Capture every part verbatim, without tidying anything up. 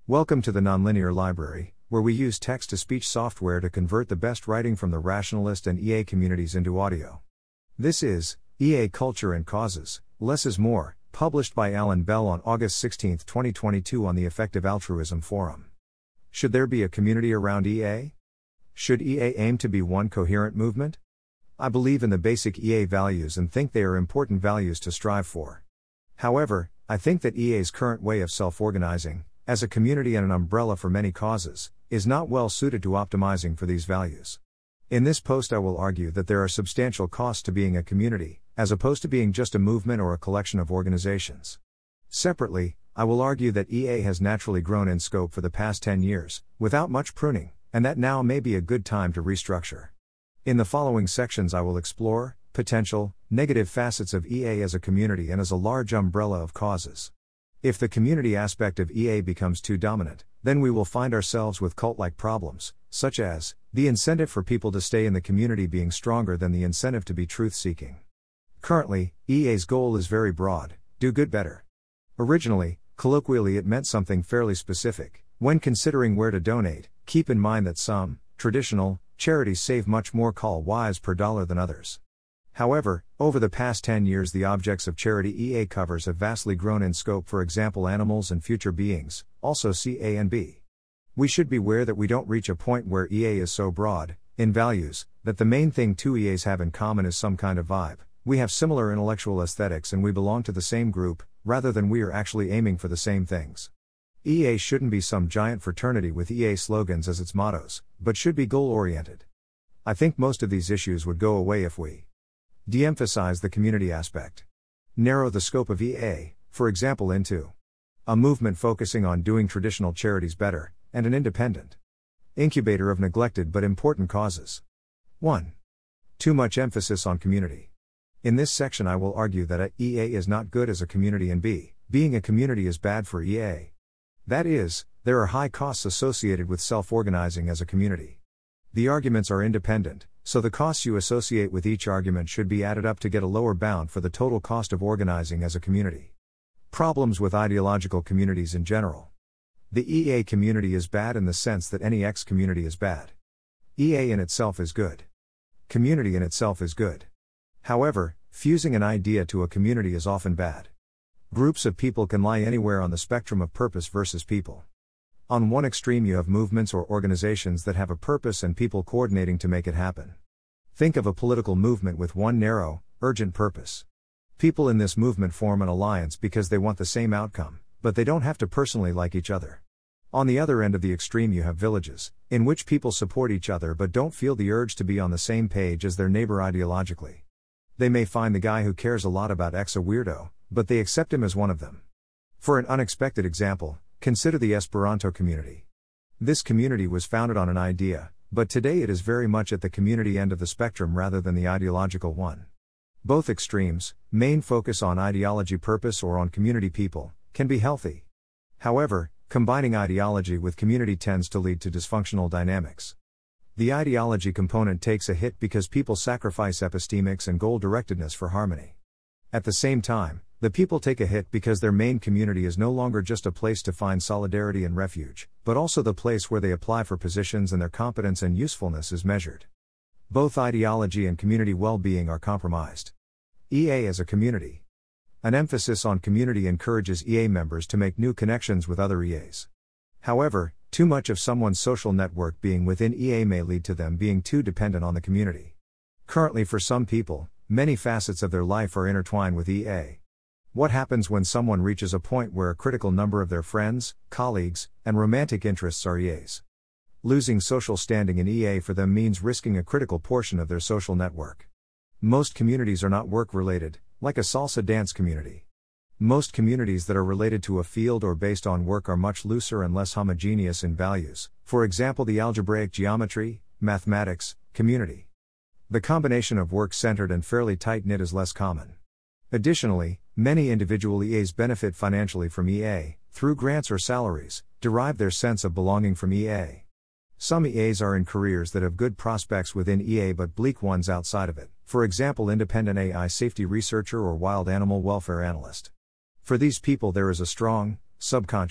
Welcome to the Nonlinear Library, where we use text-to-speech software to convert the best writing from the rationalist and E A communities into audio. This is E A Culture and Causes, Less is More, published by Alan Bell on August sixteenth, twenty twenty-two on the Effective Altruism Forum. Should there be a community around E A? Should E A aim to be one coherent movement? I believe in the basic E A values and think they are important values to strive for. However, I think that E A's current way of self-organizing, as a community and an umbrella for many causes, is not well suited to optimizing for these values. In this post I will argue that there are substantial costs to being a community, as opposed to being just a movement or a collection of organizations. Separately, I will argue that E A has naturally grown in scope for the past ten years, without much pruning, and that now may be a good time to restructure. In the following sections I will explore potential, negative facets of E A as a community and as a large umbrella of causes. If the community aspect of E A becomes too dominant, then we will find ourselves with cult-like problems, such as the incentive for people to stay in the community being stronger than the incentive to be truth-seeking. Currently, E A's goal is very broad: do good better. Originally, colloquially it meant something fairly specific. When considering where to donate, keep in mind that some traditional charities save much more call wise per dollar than others. However, over the past ten years the objects of charity E A covers have vastly grown in scope, for example animals and future beings, also see A and B. We should beware that we don't reach a point where E A is so broad, in values, that the main thing two E As have in common is some kind of vibe. We have similar intellectual aesthetics and we belong to the same group, rather than we are actually aiming for the same things. E A shouldn't be some giant fraternity with E A slogans as its mottos, but should be goal-oriented. I think most of these issues would go away if we de-emphasize the community aspect. Narrow the scope of E A, for example into a movement focusing on doing traditional charities better, and an independent incubator of neglected but important causes. one. Too much emphasis on community. In this section I will argue that a E A is not good as a community and b. being a community is bad for E A. That is, there are high costs associated with self-organizing as a community. The arguments are independent, so the costs you associate with each argument should be added up to get a lower bound for the total cost of organizing as a community. Problems with ideological communities in general. The E A community is bad in the sense that any X community is bad. E A in itself is good. Community in itself is good. However, fusing an idea to a community is often bad. Groups of people can lie anywhere on the spectrum of purpose versus people. On one extreme you have movements or organizations that have a purpose and people coordinating to make it happen. Think of a political movement with one narrow, urgent purpose. People in this movement form an alliance because they want the same outcome, but they don't have to personally like each other. On the other end of the extreme you have villages, in which people support each other but don't feel the urge to be on the same page as their neighbor ideologically. They may find the guy who cares a lot about X a weirdo, but they accept him as one of them. For an unexpected example, consider the Esperanto community. This community was founded on an idea, but today it is very much at the community end of the spectrum rather than the ideological one. Both extremes, main focus on ideology purpose or on community people, can be healthy. However, combining ideology with community tends to lead to dysfunctional dynamics. The ideology component takes a hit because people sacrifice epistemics and goal-directedness for harmony. At the same time, the people take a hit because their main community is no longer just a place to find solidarity and refuge, but also the place where they apply for positions and their competence and usefulness is measured. Both ideology and community well-being are compromised. E A as a community. An emphasis on community encourages E A members to make new connections with other E As. However, too much of someone's social network being within E A may lead to them being too dependent on the community. Currently for some people, many facets of their life are intertwined with E A. What happens when someone reaches a point where a critical number of their friends, colleagues, and romantic interests are E As? Losing social standing in E A for them means risking a critical portion of their social network. Most communities are not work-related, like a salsa dance community. Most communities that are related to a field or based on work are much looser and less homogeneous in values, for example the algebraic geometry, mathematics, community. The combination of work-centered and fairly tight-knit is less common. Additionally, many individual E As benefit financially from E A, through grants or salaries, derive their sense of belonging from E A. Some E As are in careers that have good prospects within E A but bleak ones outside of it, for example independent A I safety researcher or wild animal welfare analyst. For these people there is a strong, subconscious,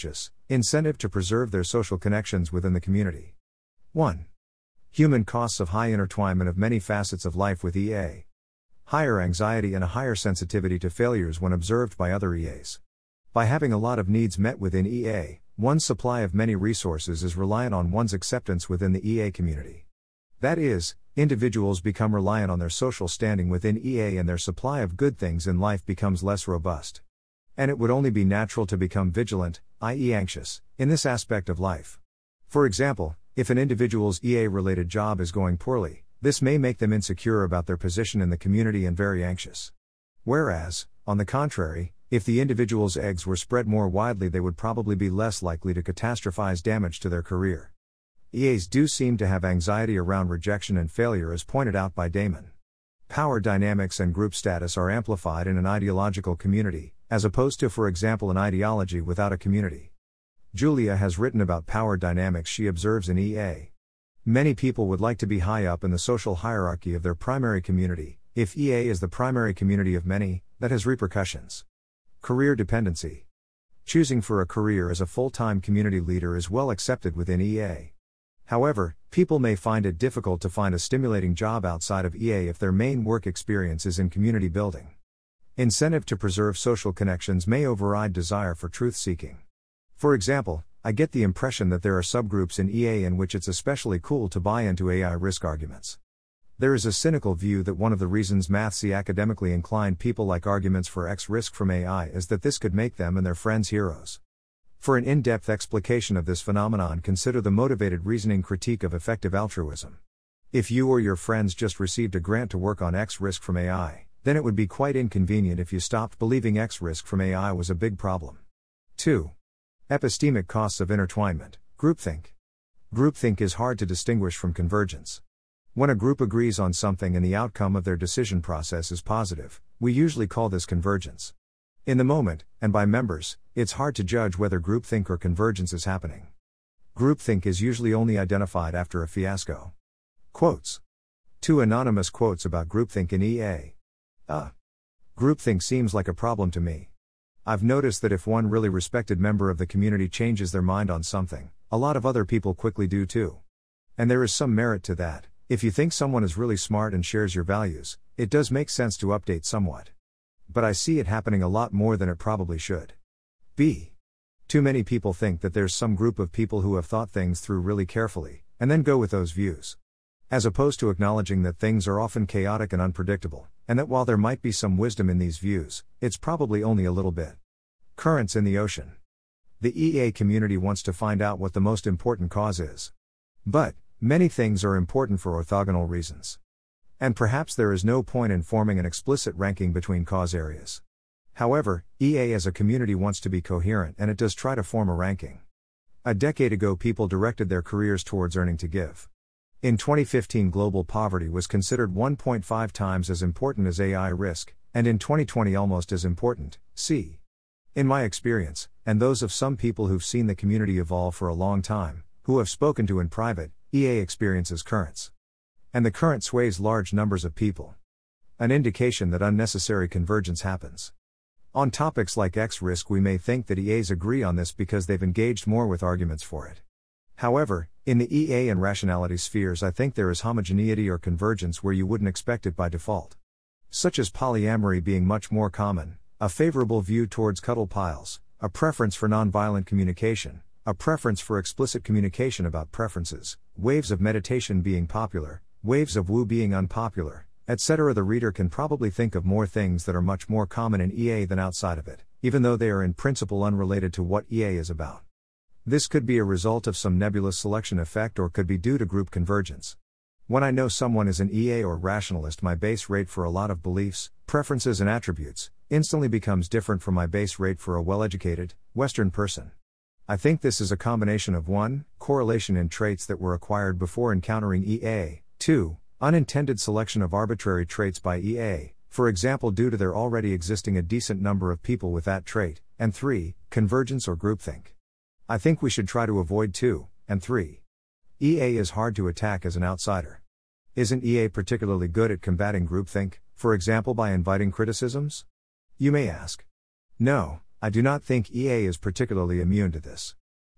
Incentive to preserve their social connections within the community. one. Human costs of high intertwinement of many facets of life with E A. Higher anxiety and a higher sensitivity to failures when observed by other E As. By having a lot of needs met within E A, one's supply of many resources is reliant on one's acceptance within the E A community. That is, individuals become reliant on their social standing within E A and their supply of good things in life becomes less robust. And it would only be natural to become vigilant, that is anxious, in this aspect of life. For example, if an individual's E A-related job is going poorly, this may make them insecure about their position in the community and very anxious. Whereas, on the contrary, if the individual's eggs were spread more widely, they would probably be less likely to catastrophize damage to their career. E As do seem to have anxiety around rejection and failure, as pointed out by Damon. Power dynamics and group status are amplified in an ideological community, as opposed to, for example, an ideology without a community. Julia has written about power dynamics she observes in E A. Many people would like to be high up in the social hierarchy of their primary community. If E A is the primary community of many, that has repercussions. Career dependency. Choosing for a career as a full-time community leader is well accepted within E A. However, people may find it difficult to find a stimulating job outside of E A if their main work experience is in community building. Incentive to preserve social connections may override desire for truth-seeking. For example, I get the impression that there are subgroups in E A in which it's especially cool to buy into A I risk arguments. There is a cynical view that one of the reasons mathsy academically inclined people like arguments for X risk from A I is that this could make them and their friends heroes. For an in-depth explication of this phenomenon, consider the motivated reasoning critique of effective altruism. If you or your friends just received a grant to work on X risk from A I, then it would be quite inconvenient if you stopped believing X risk from A I was a big problem. two. Epistemic costs of intertwinement, groupthink. Groupthink is hard to distinguish from convergence. When a group agrees on something and the outcome of their decision process is positive, we usually call this convergence. In the moment, and by members, it's hard to judge whether groupthink or convergence is happening. Groupthink is usually only identified after a fiasco. Quotes. Two anonymous quotes about groupthink in E A. Uh. Groupthink seems like a problem to me. I've noticed that if one really respected member of the community changes their mind on something, a lot of other people quickly do too. And there is some merit to that. If you think someone is really smart and shares your values, it does make sense to update somewhat. But I see it happening a lot more than it probably should. B. Too many people think that there's some group of people who have thought things through really carefully, and then go with those views. As opposed to acknowledging that things are often chaotic and unpredictable, and that while there might be some wisdom in these views, it's probably only a little bit. Currents in the ocean. The E A community wants to find out what the most important cause is. But, many things are important for orthogonal reasons. And perhaps there is no point in forming an explicit ranking between cause areas. However, E A as a community wants to be coherent, and it does try to form a ranking. A decade ago, people directed their careers towards earning to give. In twenty fifteen, global poverty was considered one point five times as important as A I risk, and in twenty twenty almost as important. See. In my experience, and those of some people who've seen the community evolve for a long time, who have spoken to in private, E A experiences currents. And the current sways large numbers of people. An indication that unnecessary convergence happens. On topics like X risk, we may think that E As agree on this because they've engaged more with arguments for it. However, in the E A and rationality spheres, I think there is homogeneity or convergence where you wouldn't expect it by default. Such as polyamory being much more common, a favorable view towards cuddle piles, a preference for nonviolent communication, a preference for explicit communication about preferences, waves of meditation being popular, waves of woo being unpopular, et cetera. The reader can probably think of more things that are much more common in E A than outside of it, even though they are in principle unrelated to what E A is about. This could be a result of some nebulous selection effect or could be due to group convergence. When I know someone is an E A or rationalist, my base rate for a lot of beliefs, preferences and attributes, instantly becomes different from my base rate for a well-educated, Western person. I think this is a combination of one, correlation in traits that were acquired before encountering E A, two, unintended selection of arbitrary traits by E A, for example due to there already existing a decent number of people with that trait, and three, convergence or groupthink. I think we should try to avoid two, and three. E A is hard to attack as an outsider. Isn't E A particularly good at combating groupthink, for example by inviting criticisms? You may ask. No, I do not think E A is particularly immune to this.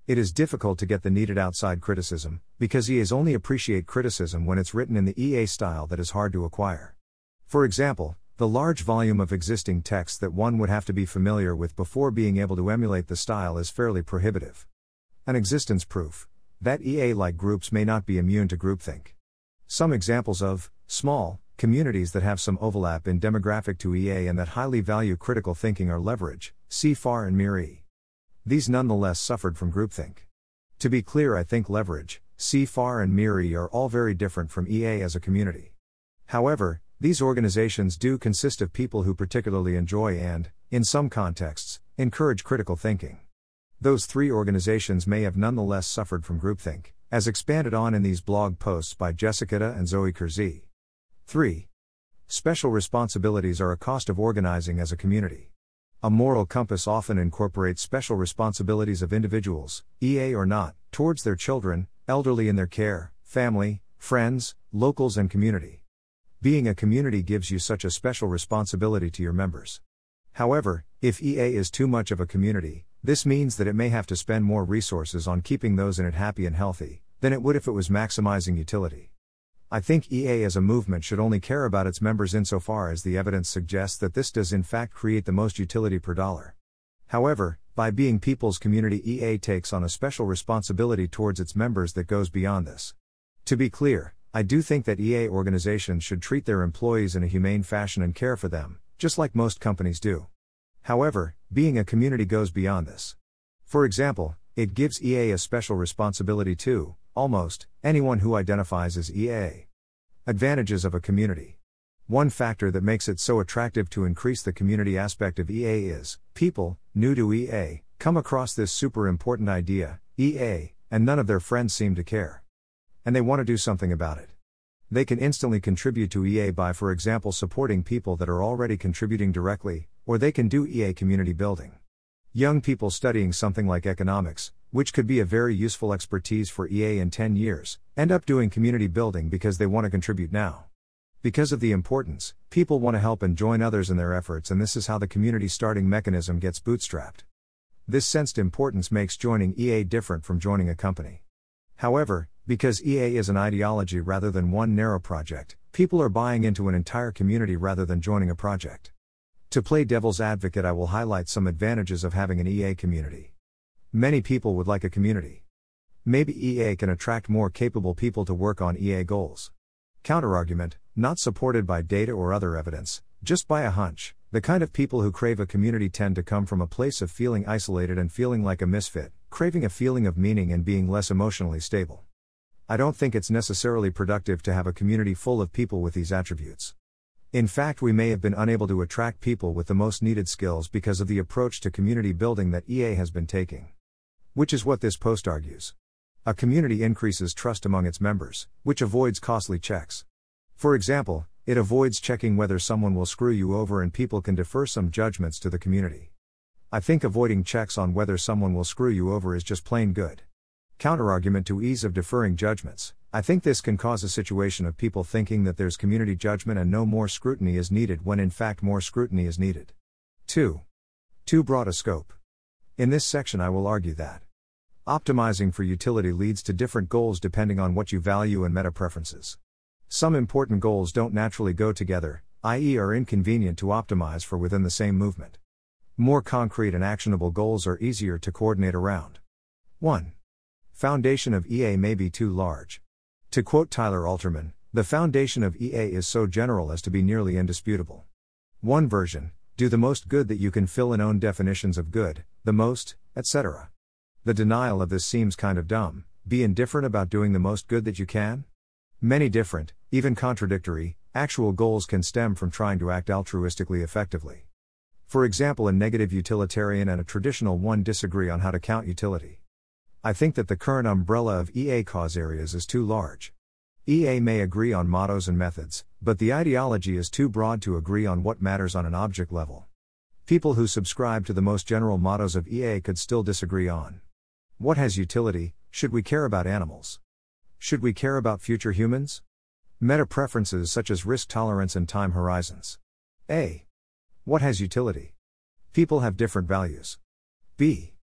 It is difficult to get the needed outside criticism, because E As only appreciate criticism when it's written in the E A style that is hard to acquire. For example, the large volume of existing text that one would have to be familiar with before being able to emulate the style is fairly prohibitive. An existence proof that E A-like groups may not be immune to groupthink. Some examples of small communities that have some overlap in demographic to E A and that highly value critical thinking are Leverage, C F A R and Mir. These nonetheless suffered from groupthink. To be clear, I think Leverage, C F A R and Mir are all very different from E A as a community. However, these organizations do consist of people who particularly enjoy and, in some contexts, encourage critical thinking. Those three organizations may have nonetheless suffered from groupthink, as expanded on in these blog posts by Jessica and Zoe Kersey. three. Special responsibilities are a cost of organizing as a community. A moral compass often incorporates special responsibilities of individuals, E A or not, towards their children, elderly in their care, family, friends, locals and community. Being a community gives you such a special responsibility to your members. However, if E A is too much of a community, this means that it may have to spend more resources on keeping those in it happy and healthy, than it would if it was maximizing utility. I think E A as a movement should only care about its members insofar as the evidence suggests that this does in fact create the most utility per dollar. However, by being people's community, E A takes on a special responsibility towards its members that goes beyond this. To be clear, I do think that E A organizations should treat their employees in a humane fashion and care for them, just like most companies do. However, being a community goes beyond this. For example, it gives E A a special responsibility to, almost, anyone who identifies as E A. Advantages of a community. One factor that makes it so attractive to increase the community aspect of E A is, people, new to E A, come across this super important idea, E A, and none of their friends seem to care. And they want to do something about it. They can instantly contribute to E A by, for example, supporting people that are already contributing directly, or they can do E A community building. Young people studying something like economics, which could be a very useful expertise for E A in ten years, end up doing community building because they want to contribute now. Because of the importance, people want to help and join others in their efforts, and this is how the community starting mechanism gets bootstrapped. This sensed importance makes joining E A different from joining a company. However, because E A is an ideology rather than one narrow project, people are buying into an entire community rather than joining a project. To play devil's advocate, I will highlight some advantages of having an E A community. Many people would like a community. Maybe E A can attract more capable people to work on E A goals. Counterargument, not supported by data or other evidence, just by a hunch, the kind of people who crave a community tend to come from a place of feeling isolated and feeling like a misfit, craving a feeling of meaning and being less emotionally stable. I don't think it's necessarily productive to have a community full of people with these attributes. In fact, we may have been unable to attract people with the most needed skills because of the approach to community building that E A has been taking. Which is what this post argues. A community increases trust among its members, which avoids costly checks. For example, it avoids checking whether someone will screw you over, and people can defer some judgments to the community. I think avoiding checks on whether someone will screw you over is just plain good. Counterargument to ease of deferring judgments, I think this can cause a situation of people thinking that there's community judgment and no more scrutiny is needed when in fact more scrutiny is needed. two. Too broad a scope. In this section I will argue that optimizing for utility leads to different goals depending on what you value and meta preferences. Some important goals don't naturally go together, that is are inconvenient to optimize for within the same movement. More concrete and actionable goals are easier to coordinate around. one. Foundation of E A may be too large. To quote Tyler Alterman, the foundation of E A is so general as to be nearly indisputable. One version, do the most good that you can, fill in own definitions of good, the most, et cetera. The denial of this seems kind of dumb. Be indifferent about doing the most good that you can? Many different, even contradictory, actual goals can stem from trying to act altruistically effectively. For example, a negative utilitarian and a traditional one disagree on how to count utility. I think that the current umbrella of E A cause areas is too large. E A may agree on mottos and methods, but the ideology is too broad to agree on what matters on an object level. People who subscribe to the most general mottos of E A could still disagree on what has utility. Should we care about animals? Should we care about future humans? Meta preferences such as risk tolerance and time horizons. A. What has utility? People have different values. B.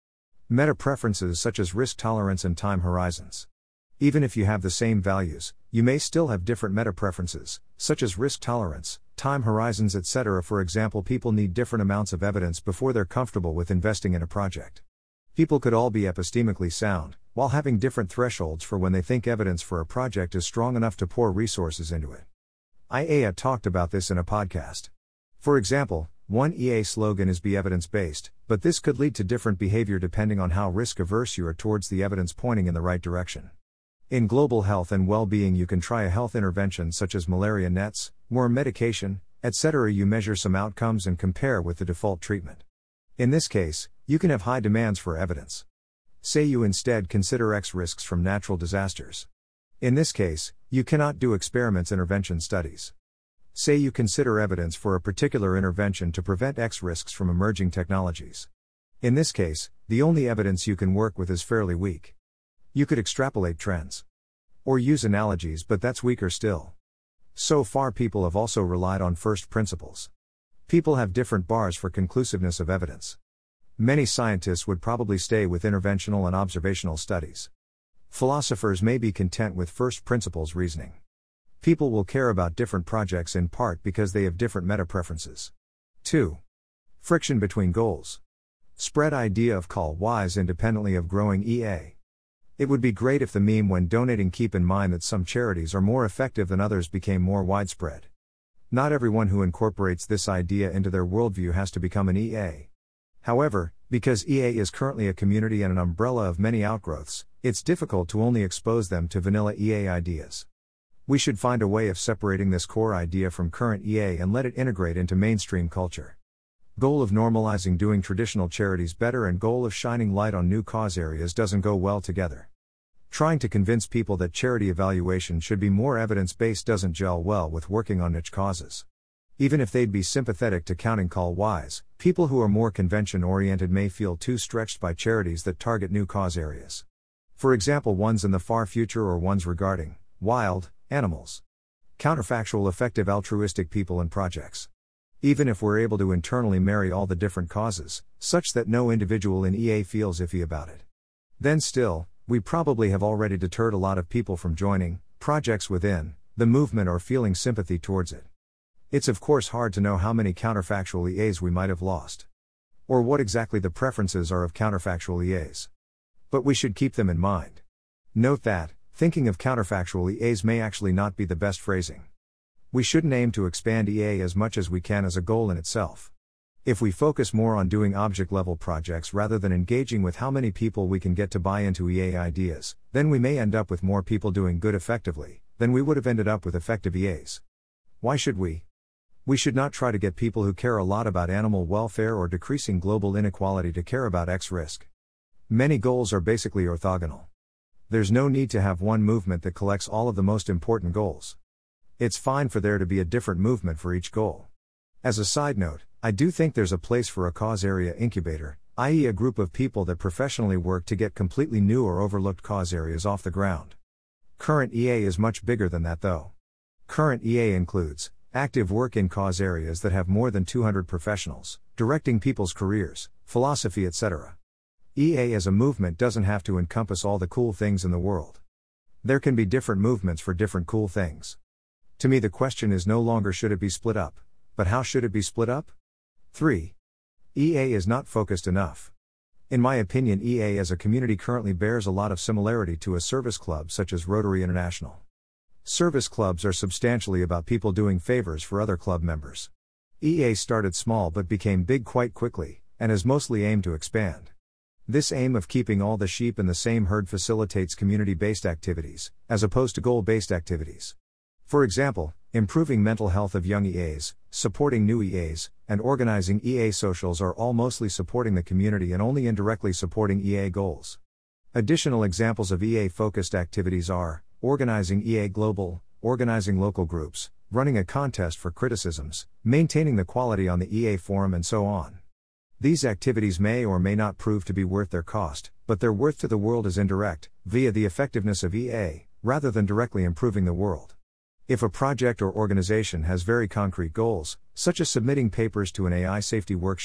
Meta preferences such as risk tolerance and time horizons. Even if you have the same values, you may still have different meta preferences, such as risk tolerance, time horizons, et cetera. For example, people need different amounts of evidence before they're comfortable with investing in a project. People could all be epistemically sound, while having different thresholds for when they think evidence for a project is strong enough to pour resources into it. I A A talked about this in a podcast. For example, one E A slogan is "Be evidence-based," but this could lead to different behavior depending on how risk-averse you are towards the evidence pointing in the right direction. In global health and well-being, you can try a health intervention such as malaria nets, worm medication, et cetera. You measure some outcomes and compare with the default treatment. In this case, you can have high demands for evidence. Say you instead consider X risks from natural disasters. In this case, you cannot do experiments intervention studies. Say you consider evidence for a particular intervention to prevent X risks from emerging technologies. In this case, the only evidence you can work with is fairly weak. You could extrapolate trends. Or use analogies, but that's weaker still. So far, people have also relied on first principles. People have different bars for conclusiveness of evidence. Many scientists would probably stay with interventional and observational studies. Philosophers may be content with first principles reasoning. People will care about different projects in part because they have different meta preferences. two. Friction between goals. Spread idea of call wise independently of growing E A. It would be great if the meme when donating "keep in mind that some charities are more effective than others" became more widespread. Not everyone who incorporates this idea into their worldview has to become an E A. However, because E A is currently a community and an umbrella of many outgrowths, it's difficult to only expose them to vanilla E A ideas. We should find a way of separating this core idea from current E A and let it integrate into mainstream culture. Goal of normalizing doing traditional charities better and goal of shining light on new cause areas doesn't go well together. Trying to convince people that charity evaluation should be more evidence-based doesn't gel well with working on niche causes. Even if they'd be sympathetic to counting call wise, people who are more convention-oriented may feel too stretched by charities that target new cause areas. For example, ones in the far future or ones regarding wild animals. Counterfactual effective altruistic people and projects. Even if we're able to internally marry all the different causes, such that no individual in E A feels iffy about it, then still, we probably have already deterred a lot of people from joining projects within the movement or feeling sympathy towards it. It's of course hard to know how many counterfactual E As we might have lost. Or what exactly the preferences are of counterfactual E As. But we should keep them in mind. Note that, thinking of counterfactual E As may actually not be the best phrasing. We shouldn't aim to expand E A as much as we can as a goal in itself. If we focus more on doing object-level projects rather than engaging with how many people we can get to buy into E A ideas, then we may end up with more people doing good effectively than we would have ended up with effective E As. Why should we? We should not try to get people who care a lot about animal welfare or decreasing global inequality to care about X risk. Many goals are basically orthogonal. There's no need to have one movement that collects all of the most important goals. It's fine for there to be a different movement for each goal. As a side note, I do think there's a place for a cause area incubator, that is a group of people that professionally work to get completely new or overlooked cause areas off the ground. Current E A is much bigger than that though. Current E A includes active work in cause areas that have more than two hundred professionals, directing people's careers, philosophy, et cetera. E A as a movement doesn't have to encompass all the cool things in the world. There can be different movements for different cool things. To me, the question is no longer should it be split up, but how should it be split up? three. E A is not focused enough. In my opinion, E A as a community currently bears a lot of similarity to a service club such as Rotary International. Service clubs are substantially about people doing favors for other club members. E A started small but became big quite quickly, and is mostly aimed to expand. This aim of keeping all the sheep in the same herd facilitates community-based activities, as opposed to goal-based activities. For example, improving mental health of young E As, supporting new E As, and organizing E A socials are all mostly supporting the community and only indirectly supporting E A goals. Additional examples of E A-focused activities are organizing E A Global, organizing local groups, running a contest for criticisms, maintaining the quality on the E A forum, and so on. These activities may or may not prove to be worth their cost, but their worth to the world is indirect, via the effectiveness of E A, rather than directly improving the world. If a project or organization has very concrete goals, such as submitting papers to an A I safety workshop,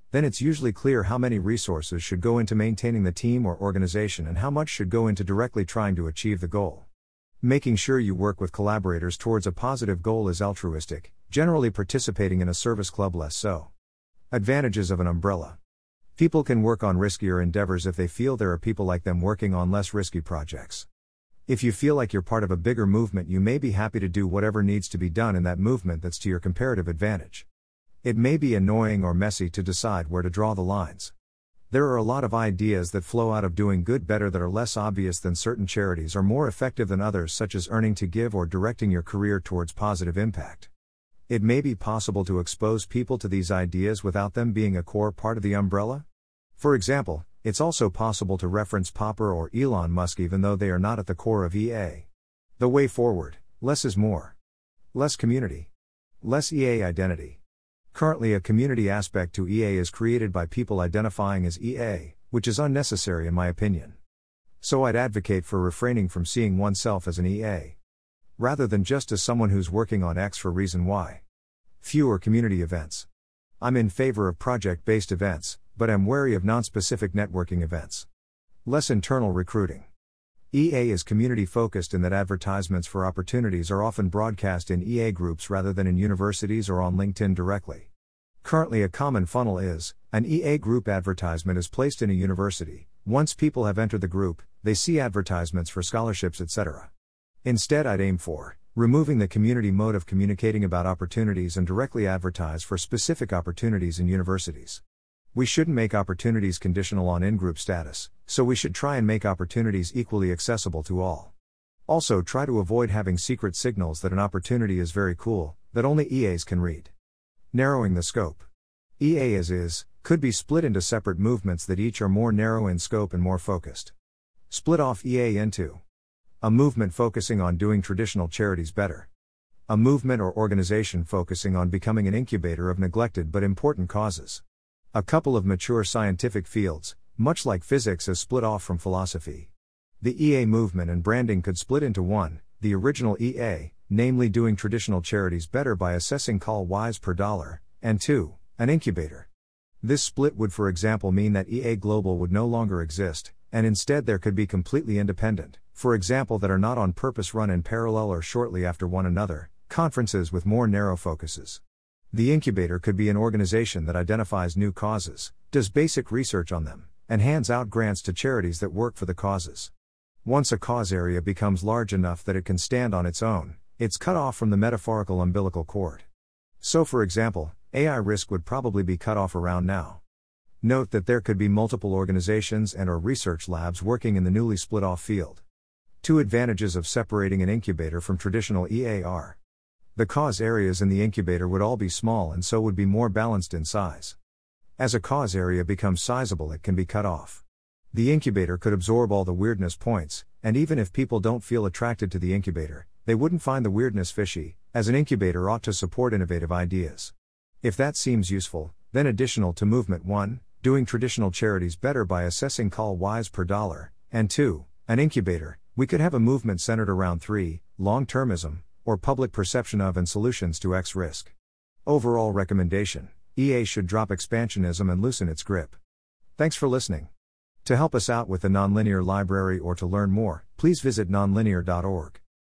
then it's usually clear how many resources should go into maintaining the team or organization and how much should go into directly trying to achieve the goal. Making sure you work with collaborators towards a positive goal is altruistic, generally participating in a service club less so. Advantages of an umbrella. People can work on riskier endeavors if they feel there are people like them working on less risky projects. If you feel like you're part of a bigger movement, you may be happy to do whatever needs to be done in that movement that's to your comparative advantage. It may be annoying or messy to decide where to draw the lines. There are a lot of ideas that flow out of doing good better that are less obvious than certain charities or more effective than others, such as earning to give or directing your career towards positive impact. It may be possible to expose people to these ideas without them being a core part of the umbrella. For example, it's also possible to reference Popper or Elon Musk even though they are not at the core of E A. The way forward: less is more. Less community. Less E A identity. Currently, a community aspect to E A is created by people identifying as E A, which is unnecessary in my opinion. So I'd advocate for refraining from seeing oneself as an E A, rather than just as someone who's working on X for reason Y. Fewer community events. I'm in favor of project-based events, but am wary of non-specific networking events. Less internal recruiting. E A is community-focused in that advertisements for opportunities are often broadcast in E A groups rather than in universities or on LinkedIn directly. Currently, a common funnel is, an E A group advertisement is placed in a university. Once people have entered the group, they see advertisements for scholarships, et cetera. Instead, I'd aim for removing the community mode of communicating about opportunities and directly advertise for specific opportunities in universities. We shouldn't make opportunities conditional on in-group status, so we should try and make opportunities equally accessible to all. Also, try to avoid having secret signals that an opportunity is very cool, that only E As can read. Narrowing the scope. E A as is, could be split into separate movements that each are more narrow in scope and more focused. Split off E A into a movement focusing on doing traditional charities better. A movement or organization focusing on becoming an incubator of neglected but important causes. A couple of mature scientific fields, much like physics is split off from philosophy. The E A movement and branding could split into one, the original E A, namely doing traditional charities better by assessing call wise per dollar, and two, an incubator. This split would for example mean that E A Global would no longer exist, and instead there could be completely independent, for example that are not on purpose run in parallel or shortly after one another, conferences with more narrow focuses. The incubator could be an organization that identifies new causes, does basic research on them, and hands out grants to charities that work for the causes. Once a cause area becomes large enough that it can stand on its own, it's cut off from the metaphorical umbilical cord. So for example, A I risk would probably be cut off around now. Note that there could be multiple organizations and or research labs working in the newly split off field. Two advantages of separating an incubator from traditional E A are: the cause areas in the incubator would all be small and so would be more balanced in size. As a cause area becomes sizable, it can be cut off. The incubator could absorb all the weirdness points, and even if people don't feel attracted to the incubator, they wouldn't find the weirdness fishy, as an incubator ought to support innovative ideas. If that seems useful, then additional to Movement one, doing traditional charities better by assessing call wise per dollar, and two, an incubator, we could have a movement centered around three, long-termism, or public perception of and solutions to X risk. Overall recommendation: E A should drop expansionism and loosen its grip. Thanks for listening. To help us out with the Nonlinear Library or to learn more, please visit nonlinear dot org.